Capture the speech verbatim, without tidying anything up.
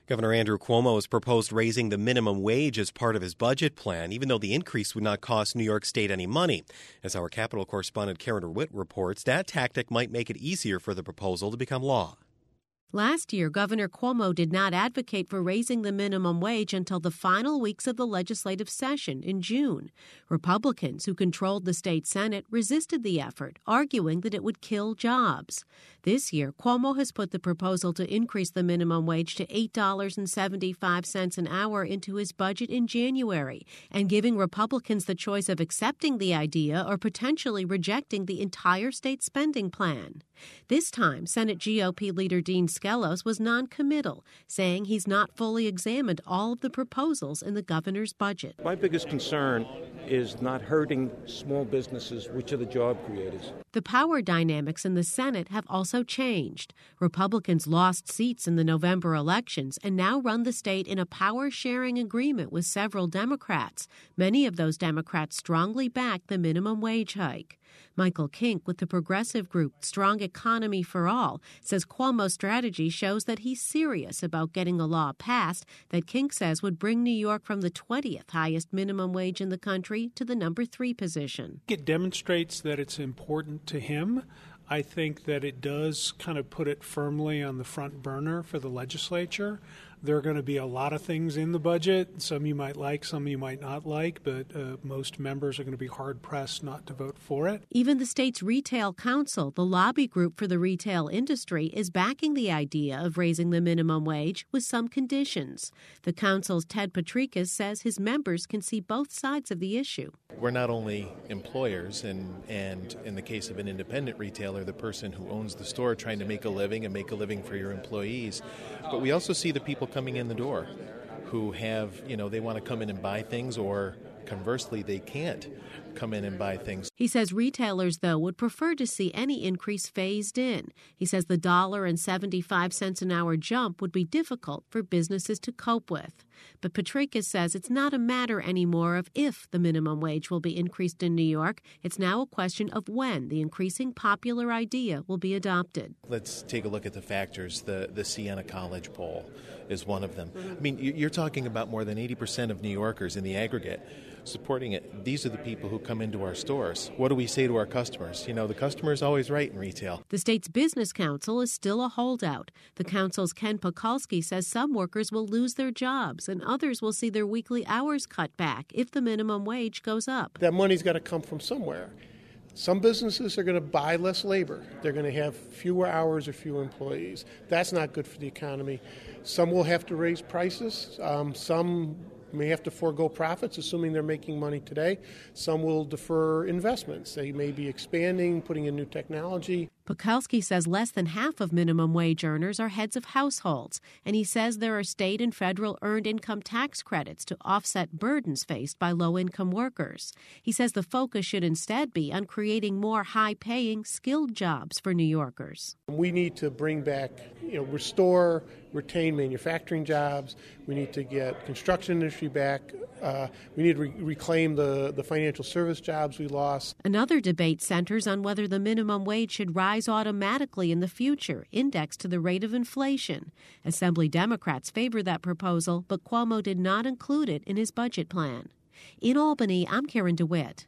Governor Andrew Cuomo has proposed raising the minimum wage as part of his budget plan, even though the increase would not cost New York State any money. As our Capitol correspondent Karen DeWitt reports, that tactic might make it easier for the proposal to become law. Last year, Governor Cuomo did not advocate for raising the minimum wage until the final weeks of the legislative session in June. Republicans, who controlled the state Senate, resisted the effort, arguing that it would kill jobs. This year, Cuomo has put the proposal to increase the minimum wage to eight dollars and seventy-five cents an hour into his budget in January, and giving Republicans the choice of accepting the idea or potentially rejecting the entire state spending plan. This time, Senate G O P leader Dean Skelos was noncommittal, saying he's not fully examined all of the proposals in the governor's budget. My biggest concern is not hurting small businesses, which are the job creators. The power dynamics in the Senate have also changed. Republicans lost seats in the November elections and now run the state in a power-sharing agreement with several Democrats. Many of those Democrats strongly back the minimum wage hike. Michael Kink with the progressive group Strong Economy for All says Cuomo's strategy shows that he's serious about getting a law passed that Kink says would bring New York from the twentieth highest minimum wage in the country to the number three position. It demonstrates that it's important to him. I think that it does kind of put it firmly on the front burner for the legislature. There are going to be a lot of things in the budget. Some you might like, some you might not like, but uh, most members are going to be hard-pressed not to vote for it. Even the state's retail council, the lobby group for the retail industry, is backing the idea of raising the minimum wage with some conditions. The council's Ted Patrikas says his members can see both sides of the issue. We're not only employers, and, and in the case of an independent retailer, the person who owns the store trying to make a living and make a living for your employees, but we also see the people coming in the door who have, you know, they want to come in and buy things, or conversely, they can't come in and buy things. He says retailers, though, would prefer to see any increase phased in. He says the one dollar and seventy-five cents an hour jump would be difficult for businesses to cope with. But Patrikas says it's not a matter anymore of if the minimum wage will be increased in New York. It's now a question of when the increasing popular idea will be adopted. Let's take a look at the factors. The, the Siena College poll is one of them. I mean, you're talking about more than eighty percent of New Yorkers in the aggregate supporting it. These are the people who come into our stores. What do we say to our customers? You know, the customer is always right in retail. The state's business council is still a holdout. The council's Ken Pakulski says some workers will lose their jobs and others will see their weekly hours cut back if the minimum wage goes up. That money's got to come from somewhere. Some businesses are going to buy less labor. They're going to have fewer hours or fewer employees. That's not good for the economy. Some will have to raise prices. Um, some may have to forego profits, assuming they're making money today. Some will defer investments. They may be expanding, putting in new technology. Pakulski says less than half of minimum wage earners are heads of households, and he says there are state and federal earned income tax credits to offset burdens faced by low-income workers. He says the focus should instead be on creating more high-paying, skilled jobs for New Yorkers. We need to bring back, you know, restore, retain manufacturing jobs. We need to get construction industry back. Uh, we need to re- reclaim the, the financial service jobs we lost. Another debate centers on whether the minimum wage should rise automatically in the future, indexed to the rate of inflation. Assembly Democrats favor that proposal, but Cuomo did not include it in his budget plan. In Albany, I'm Karen DeWitt.